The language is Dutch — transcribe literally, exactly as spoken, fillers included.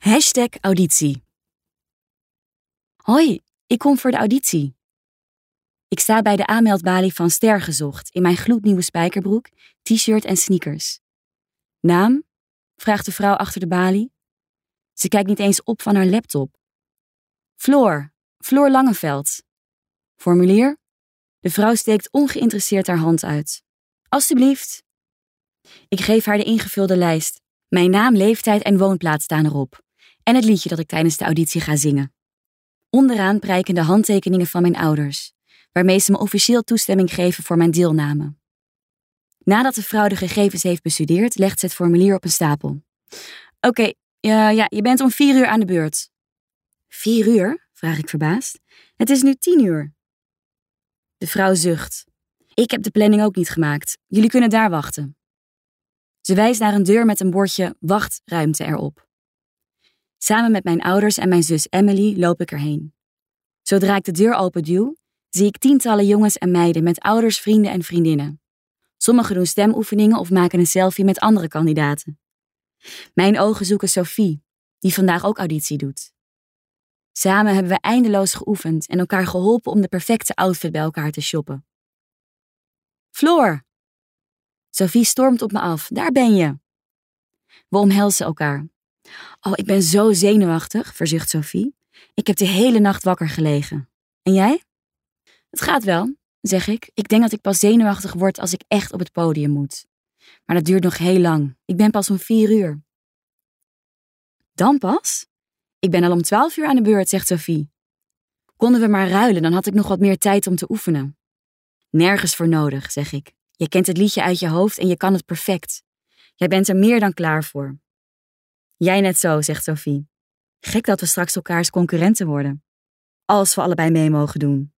Hashtag auditie. Hoi, ik kom voor de auditie. Ik sta bij de aanmeldbalie van Ster Gezocht in mijn gloednieuwe spijkerbroek, t-shirt en sneakers. Naam? Vraagt de vrouw achter de balie. Ze kijkt niet eens op van haar laptop. Floor, Floor Langeveld. Formulier? De vrouw steekt ongeïnteresseerd haar hand uit. Alsjeblieft. Ik geef haar de ingevulde lijst. Mijn naam, leeftijd en woonplaats staan erop. En het liedje dat ik tijdens de auditie ga zingen. Onderaan prijken de handtekeningen van mijn ouders, waarmee ze me officieel toestemming geven voor mijn deelname. Nadat de vrouw de gegevens heeft bestudeerd, legt ze het formulier op een stapel. Oké, okay, uh, ja, je bent om vier uur aan de beurt. Vier uur? Vraag ik verbaasd. Het is nu tien uur. De vrouw zucht. Ik heb de planning ook niet gemaakt. Jullie kunnen daar wachten. Ze wijst naar een deur met een bordje wachtruimte erop. Samen met mijn ouders en mijn zus Emily loop ik erheen. Zodra ik de deur openduw, zie ik tientallen jongens en meiden met ouders, vrienden en vriendinnen. Sommigen doen stemoefeningen of maken een selfie met andere kandidaten. Mijn ogen zoeken Sophie, die vandaag ook auditie doet. Samen hebben we eindeloos geoefend en elkaar geholpen om de perfecte outfit bij elkaar te shoppen. Floor! Sophie stormt op me af. Daar ben je. We omhelzen elkaar. Oh, ik ben zo zenuwachtig, verzucht Sophie. Ik heb de hele nacht wakker gelegen. En jij? Het gaat wel, zeg ik. Ik denk dat ik pas zenuwachtig word als ik echt op het podium moet. Maar dat duurt nog heel lang. Ik ben pas om vier uur. Dan pas? Ik ben al om twaalf uur aan de beurt, zegt Sophie. Konden we maar ruilen, dan had ik nog wat meer tijd om te oefenen. Nergens voor nodig, zeg ik. Je kent het liedje uit je hoofd en je kan het perfect. Jij bent er meer dan klaar voor. Jij net zo, zegt Sophie. Gek dat we straks elkaars concurrenten worden. Als we allebei mee mogen doen.